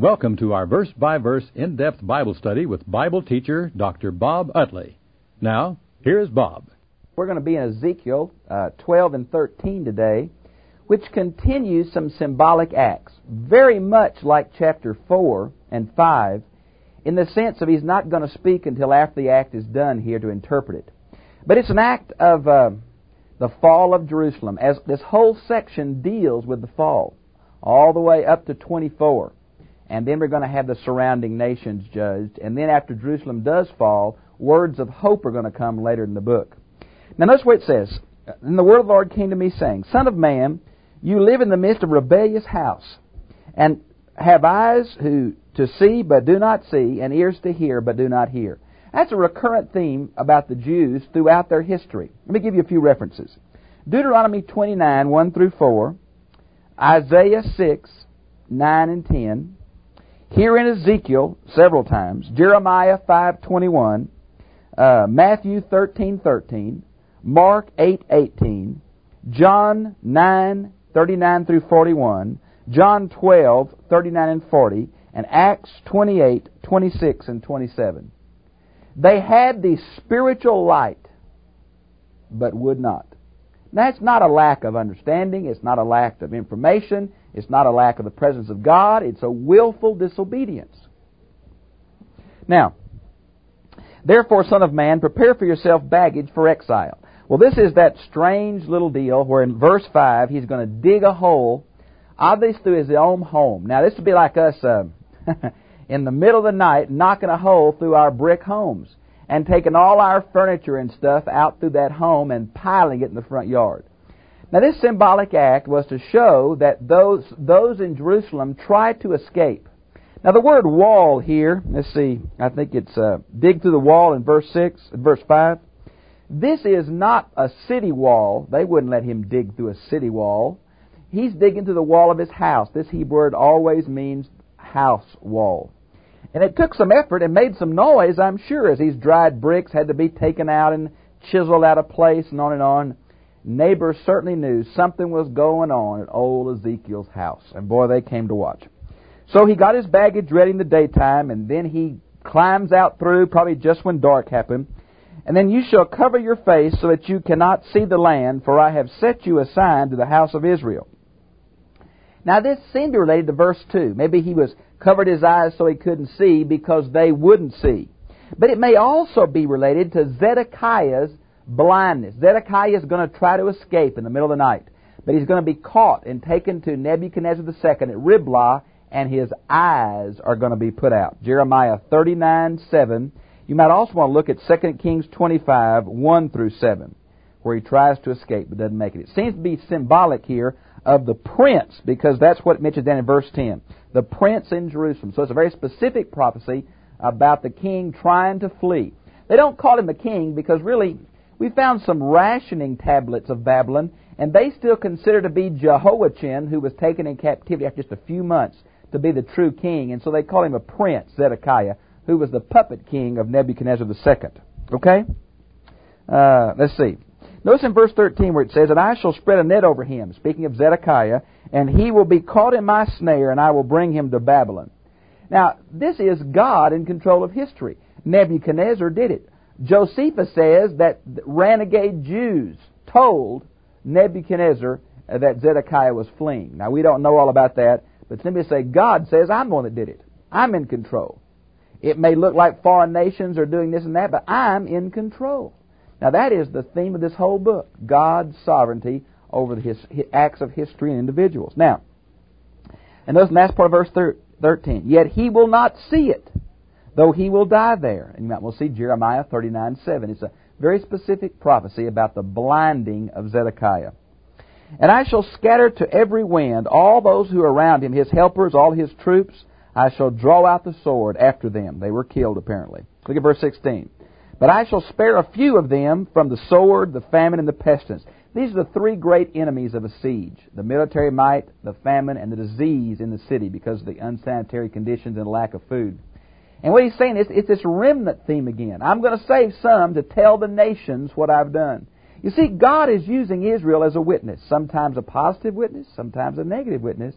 Welcome to our verse-by-verse in-depth Bible study with Bible teacher Dr. Bob Utley. Now, here's Bob. We're going to be in Ezekiel 12 and 13 today, which continues some symbolic acts, very much like chapter 4 and 5, in the sense of he's not going to speak until after the act is done here to interpret it. But it's an act of the fall of Jerusalem, as this whole section deals with the fall, all the way up to 24. And then we're going to have the surrounding nations judged. And then after Jerusalem does fall, words of hope are going to come later in the book. Now notice what it says. And the word of the Lord came to me, saying, Son of man, you live in the midst of a rebellious house, and have eyes to see but do not see, and ears to hear but do not hear. That's a recurrent theme about the Jews throughout their history. Let me give you a few references. Deuteronomy 29, 1 through 4, Isaiah 6, 9 and 10, here in Ezekiel several times, Jeremiah 5:21, Matthew 13:13, Mark 8:18, John 9:39 through 41, John 12:39 and 40, and Acts 28:26 and 27. They had the spiritual light, but would not. That's not a lack of understanding. It's not a lack of information. It's not a lack of the presence of God. It's a willful disobedience. Now, therefore, Son of man, prepare for yourself baggage for exile. Well, this is that strange little deal where in verse 5, he's going to dig a hole, obviously through his own home. Now, this would be like us in the middle of the night knocking a hole through our brick homes and taking all our furniture and stuff out through that home and piling it in the front yard. Now, this symbolic act was to show that those in Jerusalem tried to escape. Now, the word wall here, let's see, I think it's dig through the wall in verse 5. This is not a city wall. They wouldn't let him dig through a city wall. He's digging through the wall of his house. This Hebrew word always means house wall. And it took some effort and made some noise, I'm sure, as these dried bricks had to be taken out and chiseled out of place and on and on. Neighbors certainly knew something was going on at old Ezekiel's house. And boy, they came to watch. So he got his baggage ready in the daytime, and then he climbs out through, probably just when dark happened. And then you shall cover your face so that you cannot see the land, for I have set you a sign to the house of Israel. Now this seemed to be related to verse 2. Maybe he was covered his eyes so he couldn't see because they wouldn't see. But it may also be related to Zedekiah's blindness. Zedekiah is going to try to escape in the middle of the night, but he's going to be caught and taken to Nebuchadnezzar II at Riblah, and his eyes are going to be put out. Jeremiah 39:7. You might also want to look at 2 Kings 25, 1 through 7, where he tries to escape but doesn't make it. It seems to be symbolic here of the prince, because that's what it mentions down in verse 10. The prince in Jerusalem. So it's a very specific prophecy about the king trying to flee. They don't call him a king because really we found some rationing tablets of Babylon, and they still consider to be Jehoiachin, who was taken in captivity after just a few months, to be the true king. And so they call him a prince, Zedekiah, who was the puppet king of Nebuchadnezzar II. Okay? Let's see. Notice in verse 13 where it says, And I shall spread a net over him, speaking of Zedekiah, and he will be caught in my snare, and I will bring him to Babylon. Now, this is God in control of history. Nebuchadnezzar did it. Josephus says that renegade Jews told Nebuchadnezzar that Zedekiah was fleeing. Now, we don't know all about that, but simply say, God says, I'm the one that did it. I'm in control. It may look like foreign nations are doing this and that, but I'm in control. Now, that is the theme of this whole book, God's sovereignty over the acts of history and individuals. Now, and notice the last part of verse 13, Yet he will not see it, though he will die there. And we'll see Jeremiah 39:7. It's a very specific prophecy about the blinding of Zedekiah. And I shall scatter to every wind all those who are around him, his helpers, all his troops. I shall draw out the sword after them. They were killed, apparently. Look at verse 16. But I shall spare a few of them from the sword, the famine, and the pestilence. These are the three great enemies of a siege: the military might, the famine, and the disease in the city because of the unsanitary conditions and lack of food. And what he's saying is, it's this remnant theme again. I'm going to save some to tell the nations what I've done. You see, God is using Israel as a witness, sometimes a positive witness, sometimes a negative witness,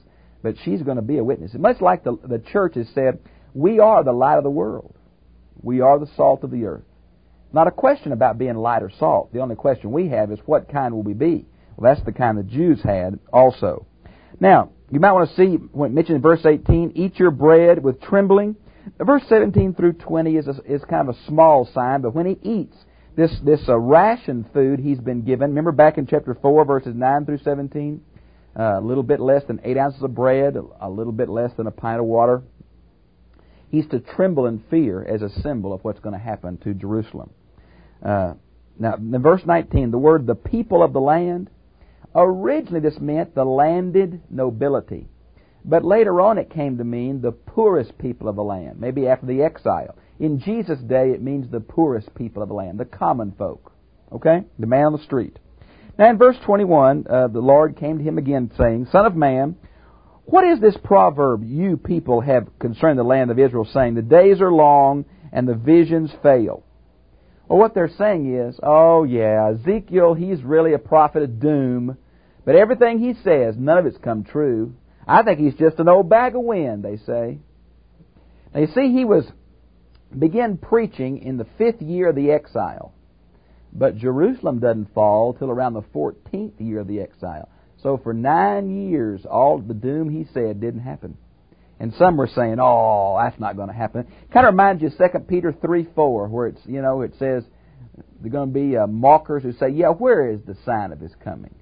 but she's going to be a witness. Much like the church has said, we are the light of the world. We are the salt of the earth. Not a question about being light or salt. The only question we have is what kind will we be? Well, that's the kind the Jews had also. Now, you might want to see, when mentioned in verse 18, eat your bread with trembling. Verse 17 through 20 is kind of a small sign, but when he eats this ration food he's been given, remember back in chapter 4, verses 9 through 17, a little bit less than 8 ounces of bread, a little bit less than a pint of water. He's to tremble in fear as a symbol of what's going to happen to Jerusalem. Now, in verse 19, the word the people of the land, originally this meant the landed nobility. But later on it came to mean the poorest people of the land, maybe after the exile. In Jesus' day it means the poorest people of the land, the common folk. Okay? The man on the street. Now in verse 21, the Lord came to him again saying, Son of man, what is this proverb you people have concerning the land of Israel, saying, the days are long and the visions fail? Well, what they're saying is, oh yeah, Ezekiel, he's really a prophet of doom, but everything he says, none of it's come true. I think he's just an old bag of wind, they say. Now you see, he began preaching in the 5th year of the exile. But Jerusalem doesn't fall till around the 14th year of the exile. So for 9 years, all the doom he said didn't happen. And some were saying, oh, that's not going to happen. Kind of reminds you of 2 Peter 3:4, where it's, it says there are going to be mockers who say, yeah, where is the sign of his coming?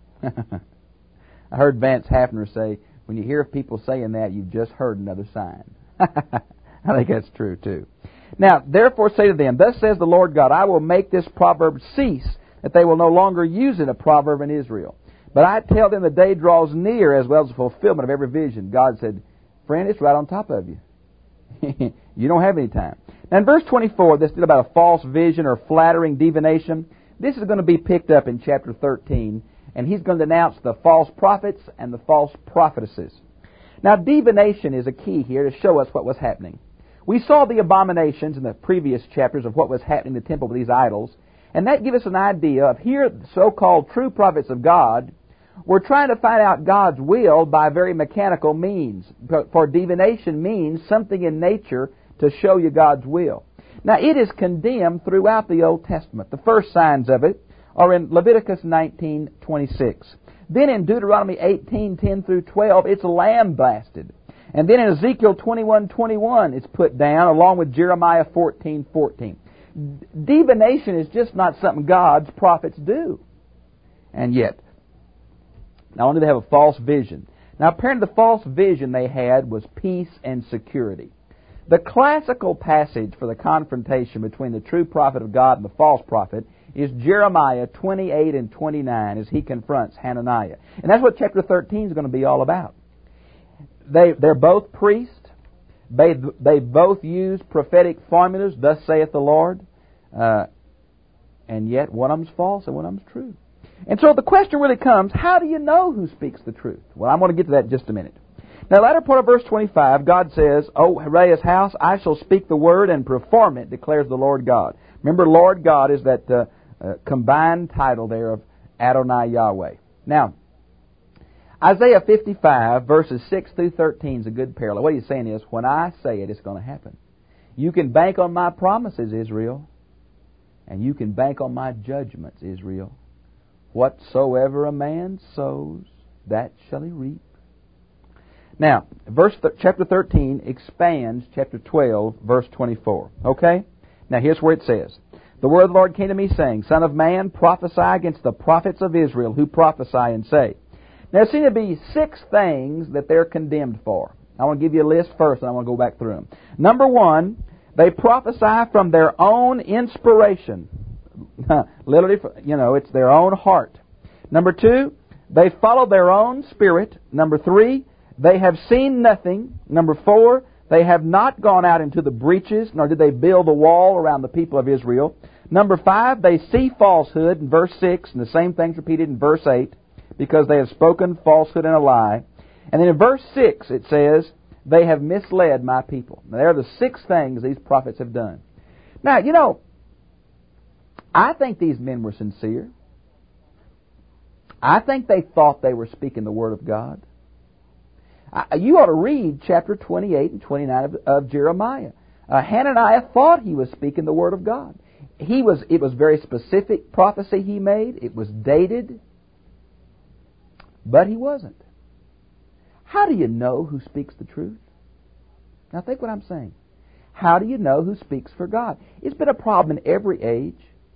I heard Vance Hafner say, when you hear people saying that, you've just heard another sign. I think that's true, too. Now, therefore say to them, thus says the Lord God, I will make this proverb cease, that they will no longer use it, a proverb in Israel. But I tell them the day draws near, as well as the fulfillment of every vision. God said, friend, it's right on top of you. You don't have any time. Now, in verse 24, this is about a false vision or flattering divination. This is going to be picked up in chapter 13, and he's going to denounce the false prophets and the false prophetesses. Now, divination is a key here to show us what was happening. We saw the abominations in the previous chapters of what was happening in the temple with these idols, and that gives us an idea of here the so-called true prophets of God were trying to find out God's will by very mechanical means. For divination means something in nature to show you God's will. Now, it is condemned throughout the Old Testament. The first signs of it are in Leviticus 19:26. Then in Deuteronomy 18:10 through 12, it's lambasted. And then in Ezekiel 21:21, it's put down, along with Jeremiah 14:14. Divination is just not something God's prophets do. And yet, not only do they have a false vision. Now, apparently the false vision they had was peace and security. The classical passage for the confrontation between the true prophet of God and the false prophet is Jeremiah 28 and 29 as he confronts Hananiah. And that's what chapter 13 is going to be all about. They're both priests. They both use prophetic formulas, thus saith the Lord. And yet one of them's false and one of them's true. And so the question really comes, how do you know who speaks the truth? Well, I'm going to get to that in just a minute. Now, the latter part of verse 25, God says, O Haraeus house, I shall speak the word and perform it, declares the Lord God. Remember, Lord God is that combined title there of Adonai Yahweh. Now, Isaiah 55, verses 6 through 13 is a good parallel. What he's saying is, when I say it, it's going to happen. You can bank on my promises, Israel, and you can bank on my judgments, Israel. Whatsoever a man sows, that shall he reap. Now, chapter 13 expands chapter 12, verse 24. Okay? Now, here's where it says, The word of the Lord came to me, saying, Son of man, prophesy against the prophets of Israel, who prophesy and say. Now, there seem to be 6 things that they're condemned for. I want to give you a list first, and I want to go back through them. Number 1, they prophesy from their own inspiration. Literally, it's their own heart. Number 2, they follow their own spirit. Number 3, they have seen nothing. Number 4, they have not gone out into the breaches, nor did they build a wall around the people of Israel. Number 5, they see falsehood in verse 6, and the same thing's repeated in verse 8, because they have spoken falsehood and a lie. And then in verse 6 it says, they have misled my people. Now, there are the 6 things these prophets have done. Now, I think these men were sincere. I think they thought they were speaking the Word of God. You ought to read chapter 28 and 29 of Jeremiah. Hananiah thought he was speaking the Word of God. It was very specific prophecy he made. It was dated. But he wasn't. How do you know who speaks the truth? Now think what I'm saying. How do you know who speaks for God? It's been a problem in every age.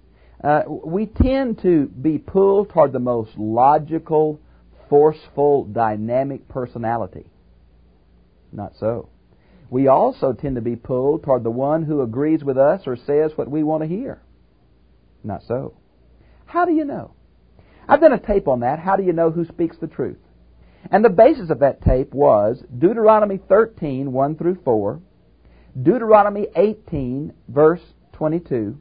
We tend to be pulled toward the most logical, forceful, dynamic personality. Not so. We also tend to be pulled toward the one who agrees with us or says what we want to hear. Not so. How do you know? I've done a tape on that. How do you know who speaks the truth? And the basis of that tape was Deuteronomy 13, 1 through 4, Deuteronomy 18, verse 22,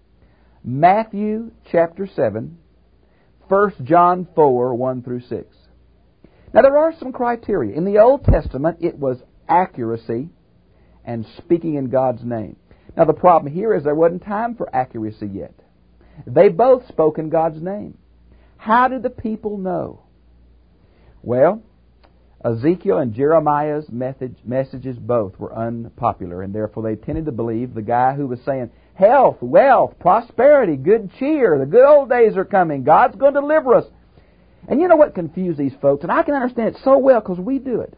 Matthew chapter 7, 1 John 4, 1 through 6. Now there are some criteria. In the Old Testament, it was accuracy and speaking in God's name. Now the problem here is there wasn't time for accuracy yet. They both spoke in God's name. How did the people know? Well, Ezekiel and Jeremiah's messages both were unpopular, and therefore they tended to believe the guy who was saying, health, wealth, prosperity, good cheer, the good old days are coming, God's going to deliver us. And you know what confused these folks? And I can understand it so well because we do it.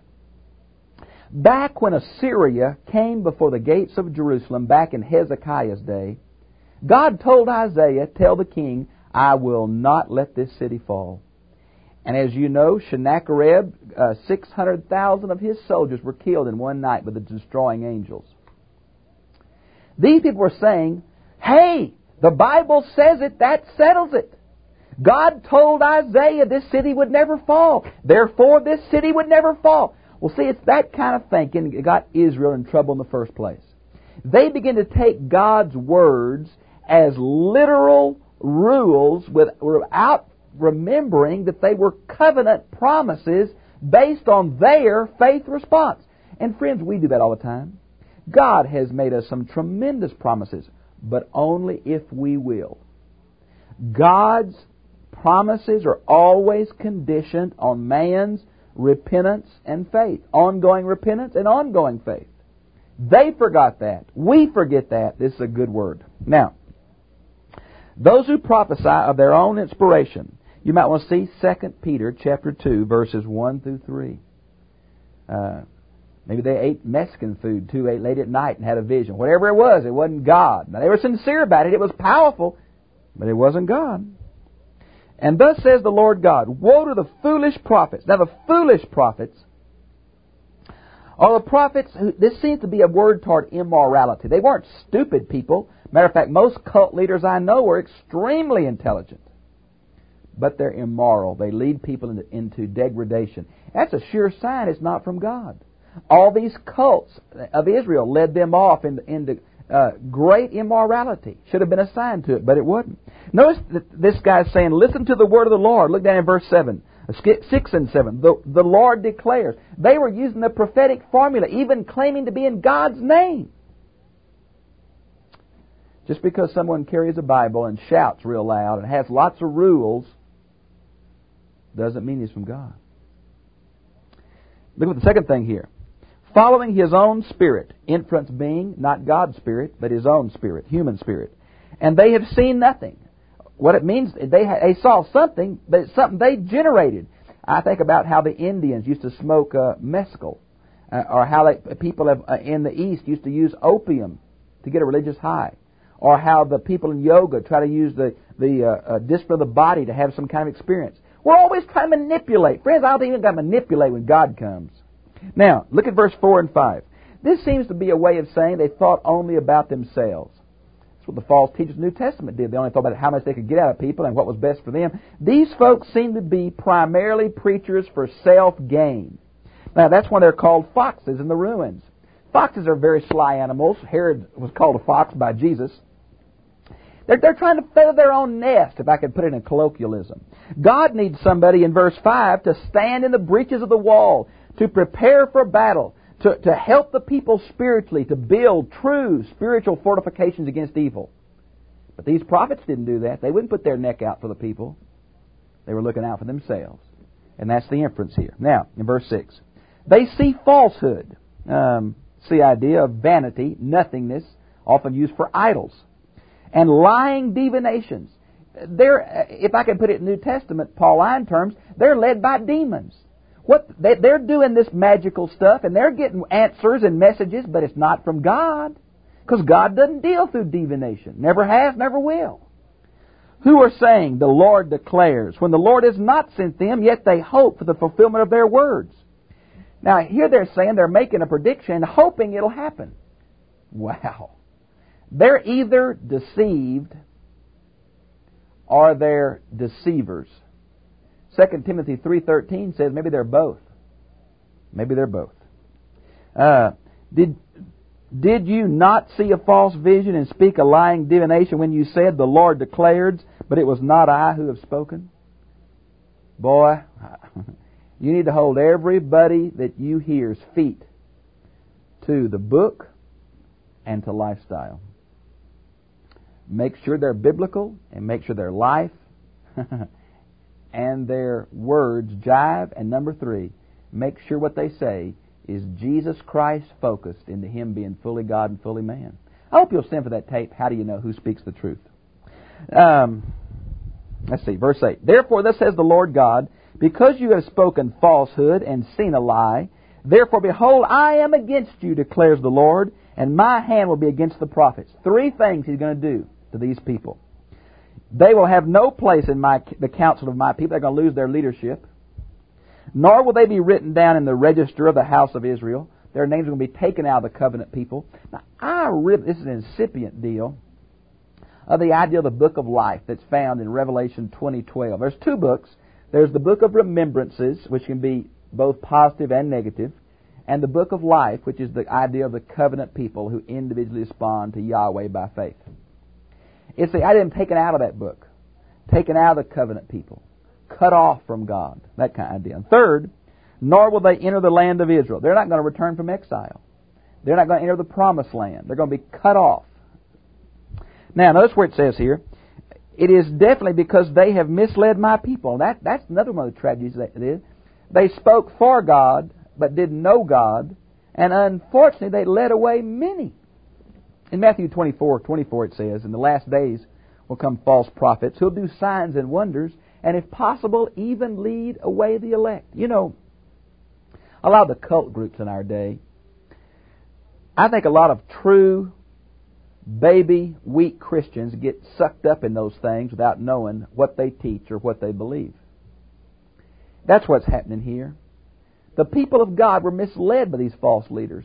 Back when Assyria came before the gates of Jerusalem, back in Hezekiah's day, God told Isaiah, tell the king, I will not let this city fall. And as you know, Sennacherib, 600,000 of his soldiers were killed in one night by the destroying angels. These people were saying, hey, the Bible says it, that settles it. God told Isaiah this city would never fall. Therefore, this city would never fall. Well, see, it's that kind of thinking that got Israel in trouble in the first place. They begin to take God's words as literal rules without remembering that they were covenant promises based on their faith response. And friends, we do that all the time. God has made us some tremendous promises, but only if we will. God's promises are always conditioned on man's repentance and faith. Ongoing repentance and ongoing faith. They forgot that. We forget that. This is a good word. Now, those who prophesy of their own inspiration, you might want to see 2 Peter chapter 2, verses 1 through 3. Maybe they ate Mexican food too late at night and had a vision. Whatever it wasn't God. Now, they were sincere about it. It was powerful, but it wasn't God. And thus says the Lord God, woe to the foolish prophets. Now, the foolish prophets are the prophets who, this seems to be a word toward immorality. They weren't stupid people. Matter of fact, most cult leaders I know were extremely intelligent. But they're immoral. They lead people into degradation. That's a sure sign it's not from God. All these cults of Israel led them off into great immorality. Should have been a sign to it, but it wasn't. Notice that this guy's saying, listen to the word of the Lord. Look down in verse 7. 6 and 7. The Lord declares. They were using the prophetic formula, even claiming to be in God's name. Just because someone carries a Bible and shouts real loud and has lots of rules doesn't mean he's from God. Look at the second thing here. Following his own spirit. Inference being not God's spirit, but his own spirit, human spirit. And they have seen nothing. What it means, they saw something, but it's something they generated. I think about how the Indians used to smoke mescal, or how people in the East used to use opium to get a religious high, or how the people in yoga try to use the discipline of the body to have some kind of experience. We're always trying to manipulate. Friends, I don't think you've got to manipulate when God comes. Now, look at verse 4 and 5. This seems to be a way of saying they thought only about themselves. That's what the false teachers of the New Testament did. They only thought about how much they could get out of people and what was best for them. These folks seem to be primarily preachers for self-gain. Now, that's why they're called foxes in the ruins. Foxes are very sly animals. Herod was called a fox by Jesus. They're trying to feather their own nest, if I could put it in colloquialism. God needs somebody in verse 5 to stand in the breaches of the wall, to prepare for battle, to help the people spiritually, to build true spiritual fortifications against evil. But these prophets didn't do that. They wouldn't put their neck out for the people. They were looking out for themselves. And that's the inference here. Now, in verse 6, They see falsehood. It's the idea of vanity, nothingness, often used for idols. And lying divinations. If I can put it in New Testament Pauline terms, they're led by demons. They're doing this magical stuff, and they're getting answers and messages, but it's not from God. Because God doesn't deal through divination. Never has, never will. Who are saying, the Lord declares, when the Lord has not sent them, yet they hope for the fulfillment of their words. Now, here they're saying they're making a prediction, hoping it'll happen. Wow. They're either deceived or they're deceivers. 2 Timothy 3:13 says maybe they're both. Maybe they're both. Did you not see a false vision and speak a lying divination when you said, the Lord declared, but it was not I who have spoken? Boy, you need to hold everybody that you hear's feet to the book and to lifestyle. Make sure they're biblical and make sure their life and their words jive. And number 3, make sure what they say is Jesus Christ focused into Him being fully God and fully man. I hope you'll send for that tape. How do you know who speaks the truth? Let's see, verse 8. Therefore, thus says the Lord God, because you have spoken falsehood and seen a lie, therefore, behold, I am against you, declares the Lord, and my hand will be against the prophets. 3 things He's going to do to these people. They will have no place in the council of my people. They're going to lose their leadership. Nor will they be written down in the register of the house of Israel. Their names are going to be taken out of the covenant people. Now, this is an incipient deal of the idea of the book of life that's found in Revelation 20:12. There's 2 books. There's the book of remembrances, which can be both positive and negative, and the book of life, which is the idea of the covenant people who individually respond to Yahweh by faith. It's the idea of them taken out of that book, taken out of the covenant people, cut off from God, that kind of idea. And third, nor will they enter the land of Israel. They're not going to return from exile. They're not going to enter the promised land. They're going to be cut off. Now, notice where it says here, it is definitely because they have misled my people. That's another one of the tragedies that it is. They spoke for God, but didn't know God, and unfortunately they led away many. In Matthew 24:24 it says, in the last days will come false prophets who'll do signs and wonders, and if possible, even lead away the elect. You know, a lot of the cult groups in our day, I think a lot of true, baby, weak Christians get sucked up in those things without knowing what they teach or what they believe. That's what's happening here. The people of God were misled by these false leaders.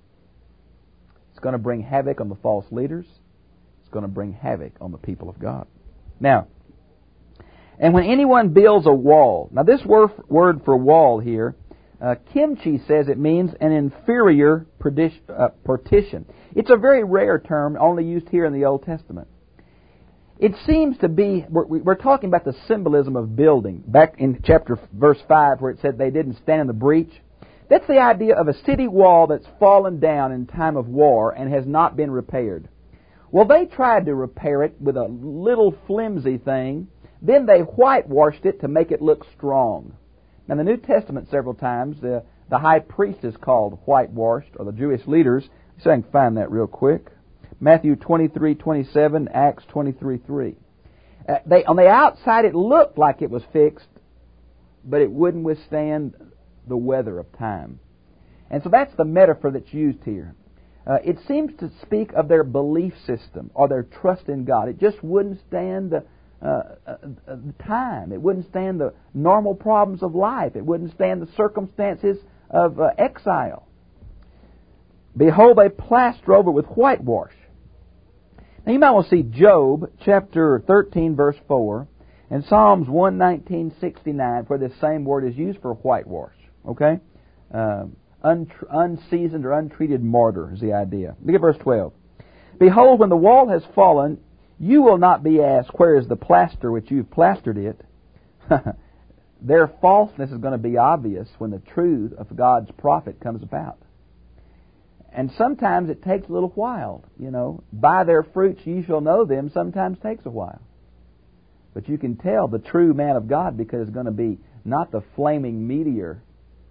It's going to bring havoc on the false leaders. It's going to bring havoc on the people of God. Now, and when anyone builds a wall, now this word for wall here, Kimchi says it means an inferior partition. It's a very rare term, only used here in the Old Testament. It seems to be, we're talking about the symbolism of building. Back in verse 5 where it said they didn't stand in the breach. That's the idea of a city wall that's fallen down in time of war and has not been repaired. Well, they tried to repair it with a little flimsy thing. Then they whitewashed it to make it look strong. Now, in the New Testament several times, the high priest is called whitewashed, or the Jewish leaders. So I can find that real quick. Matthew 23:27, Acts 23:3. On the outside, it looked like it was fixed, but it wouldn't withstand the weather of time. And so that's the metaphor that's used here. It seems to speak of their belief system or their trust in God. It just wouldn't stand the time. It wouldn't stand the normal problems of life. It wouldn't stand the circumstances of exile. Behold, they plaster over with whitewash. Now you might want to see Job chapter 13 verse 4 and Psalms 119:69 where this same word is used for whitewash. Okay? Unseasoned or untreated mortar is the idea. Look at verse 12. Behold, when the wall has fallen, you will not be asked, where is the plaster which you've plastered it? Their falseness is going to be obvious when the truth of God's prophet comes about. And sometimes it takes a little while. You know, by their fruits you shall know them sometimes takes a while. But you can tell the true man of God because it's going to be not the flaming meteor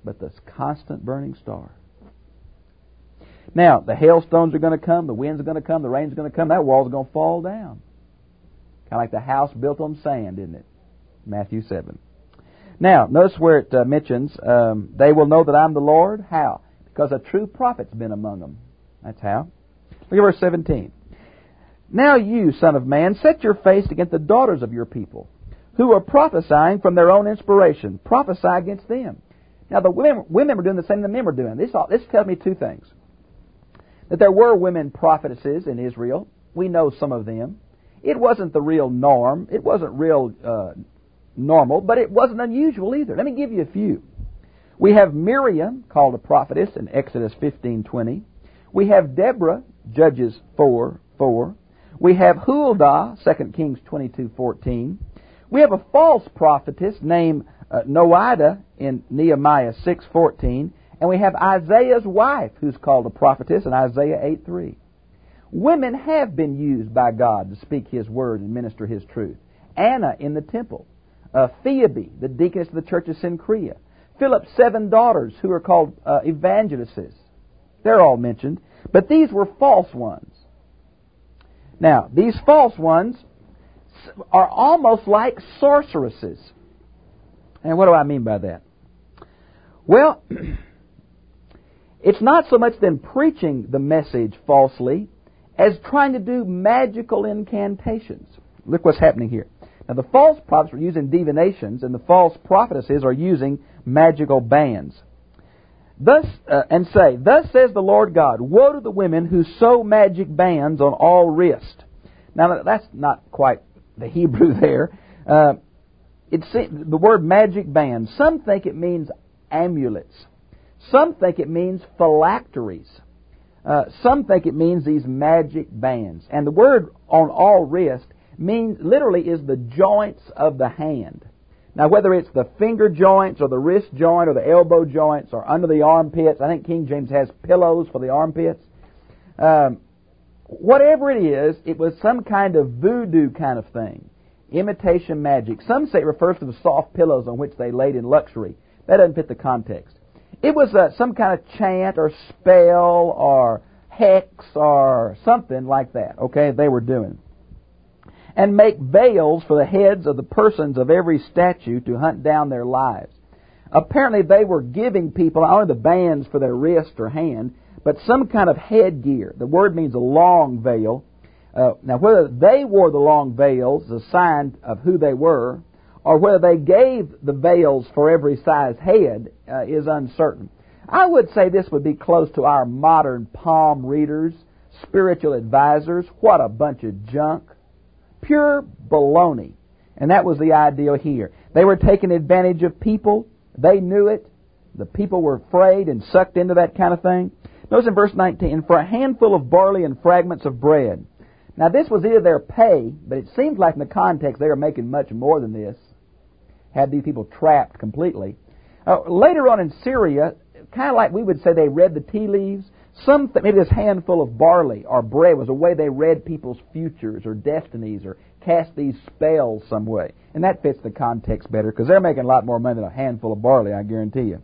but the constant burning star. Now, the hailstones are going to come, the winds are going to come, the rain's going to come, that wall's going to fall down. Kind of like the house built on sand, isn't it? Matthew 7. Now, notice where it mentions, they will know that I'm the Lord. How? Because a true prophet's been among them. That's how. Look at verse 17. Now you, son of man, set your face against the daughters of your people, who are prophesying from their own inspiration. Prophesy against them. Now, the women were doing the same the men were doing. This tells me two things. That there were women prophetesses in Israel. We know some of them. It wasn't the real norm. It wasn't real normal, but it wasn't unusual either. Let me give you a few. We have Miriam, called a prophetess in Exodus 15:20. We have Deborah, Judges 4:4. We have Huldah, 2 Kings 22:14. We have a false prophetess named Noadah in Nehemiah 6:14. And we have Isaiah's wife, who's called a prophetess in Isaiah 8:3. Women have been used by God to speak His word and minister His truth. Anna in the temple. Phoebe, the deaconess of the church of Cenchrea. Philip's 7 daughters, who are called evangelistesses. They're all mentioned. But these were false ones. Now, these false ones are almost like sorceresses. And what do I mean by that? Well, it's not so much them preaching the message falsely as trying to do magical incantations. Look what's happening here. Now, the false prophets are using divinations, and the false prophetesses are using magical bands. Thus says the Lord God, woe to the women who sew magic bands on all wrist. Now, that's not quite the Hebrew there. The word magic band, some think it means amulets. Some think it means phylacteries. Some think it means these magic bands. And the word on all wrist literally is the joints of the hand. Now, whether it's the finger joints or the wrist joint or the elbow joints or under the armpits, I think King James has pillows for the armpits. Whatever it is, it was some kind of voodoo kind of thing. Imitation magic. Some say it refers to the soft pillows on which they laid in luxury. That doesn't fit the context. It was some kind of chant or spell or hex or something like that, okay, they were doing. And make veils for the heads of the persons of every statue to hunt down their lives. Apparently they were giving people not only the bands for their wrist or hand, but some kind of headgear. The word means a long veil. Now, whether they wore the long veils, a sign of who they were, or whether they gave the veils for every size head is uncertain. I would say this would be close to our modern palm readers, spiritual advisors. What a bunch of junk. Pure baloney. And that was the ideal here. They were taking advantage of people. They knew it. The people were afraid and sucked into that kind of thing. Notice in verse 19, for a handful of barley and fragments of bread. Now this was either their pay, but it seems like in the context they were making much more than this. Had these people trapped completely. Later on in Syria, kind of like we would say they read the tea leaves. Maybe this handful of barley or bread was a way they read people's futures or destinies or cast these spells some way. And that fits the context better because they're making a lot more money than a handful of barley, I guarantee you.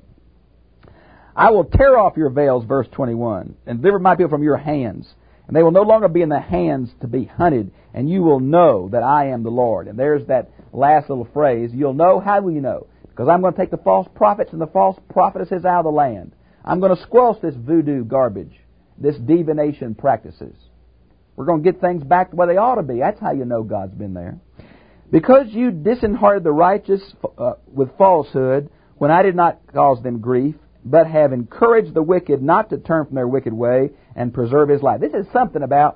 I will tear off your veils, verse 21, and deliver my people from your hands. And they will no longer be in the hands to be hunted, and you will know that I am the Lord. And there's that last little phrase, you'll know. How will you know? Because I'm going to take the false prophets and the false prophetesses out of the land. I'm going to squelch this voodoo garbage, this divination practices. We're going to get things back the way they ought to be. That's how you know God's been there. Because you disinherited the righteous with falsehood, when I did not cause them grief, but have encouraged the wicked not to turn from their wicked way and preserve his life. This is something about,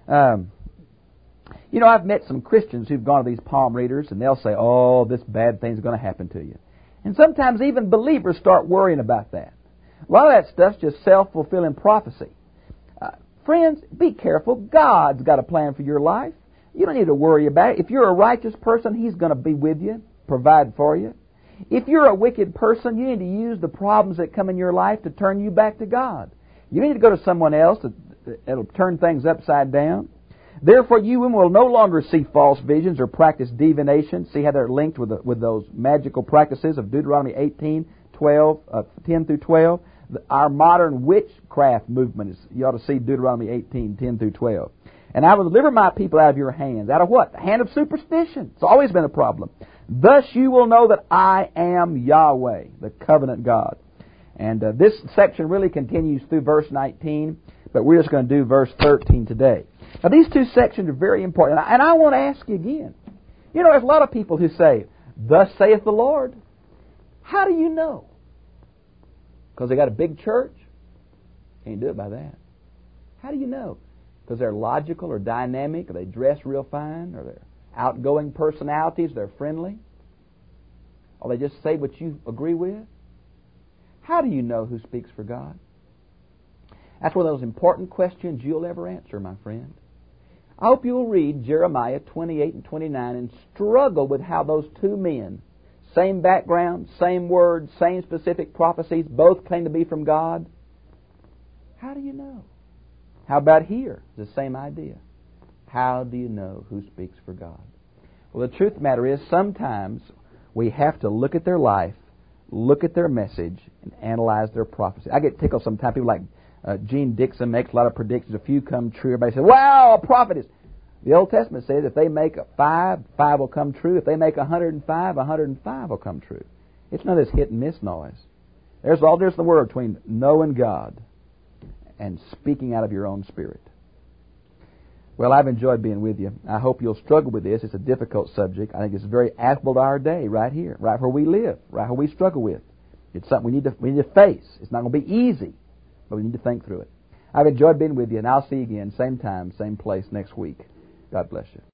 I've met some Christians who've gone to these palm readers, and they'll say, oh, this bad thing's going to happen to you. And sometimes even believers start worrying about that. A lot of that stuff's just self-fulfilling prophecy. Friends, be careful. God's got a plan for your life. You don't need to worry about it. If you're a righteous person, He's going to be with you, provide for you. If you're a wicked person, you need to use the problems that come in your life to turn you back to God. You need to go to someone else that'll turn things upside down. Therefore, you will no longer see false visions or practice divination. See how they're linked with those magical practices of Deuteronomy 10 through 12. Our modern witchcraft movement is, you ought to see Deuteronomy 18, 10 through 12. And I will deliver my people out of your hands. Out of what? The hand of superstition. It's always been a problem. Thus you will know that I am Yahweh, the covenant God. And this section really continues through verse 19, but we're just going to do verse 13 today. Now these two sections are very important. And I want to ask you again. You know, there's a lot of people who say, thus saith the Lord. How do you know? Because they got a big church? Can't do it by that. How do you know? Because they're logical or dynamic, or they dress real fine, or they're outgoing personalities, they're friendly, or they just say what you agree with? How do you know who speaks for God? That's one of those important questions you'll ever answer, my friend. I hope you'll read Jeremiah 28 and 29 and struggle with how those two men, same background, same words, same specific prophecies, both claim to be from God. How do you know? How about here? The same idea. How do you know who speaks for God? Well, the truth of the matter is sometimes we have to look at their life, look at their message, and analyze their prophecy. I get tickled sometimes. People like Gene Dixon makes a lot of predictions. A few come true. Everybody says, wow, a prophet is... The Old Testament says if they make 5 will come true. If they make 105 will come true. It's not this hit and miss noise. There's the word between knowing God and speaking out of your own spirit. Well, I've enjoyed being with you. I hope you'll struggle with this. It's a difficult subject. I think it's very applicable to our day right here, right where we live, right where we struggle with. It's something we need to face. It's not going to be easy, but we need to think through it. I've enjoyed being with you, and I'll see you again, same time, same place next week. God bless you.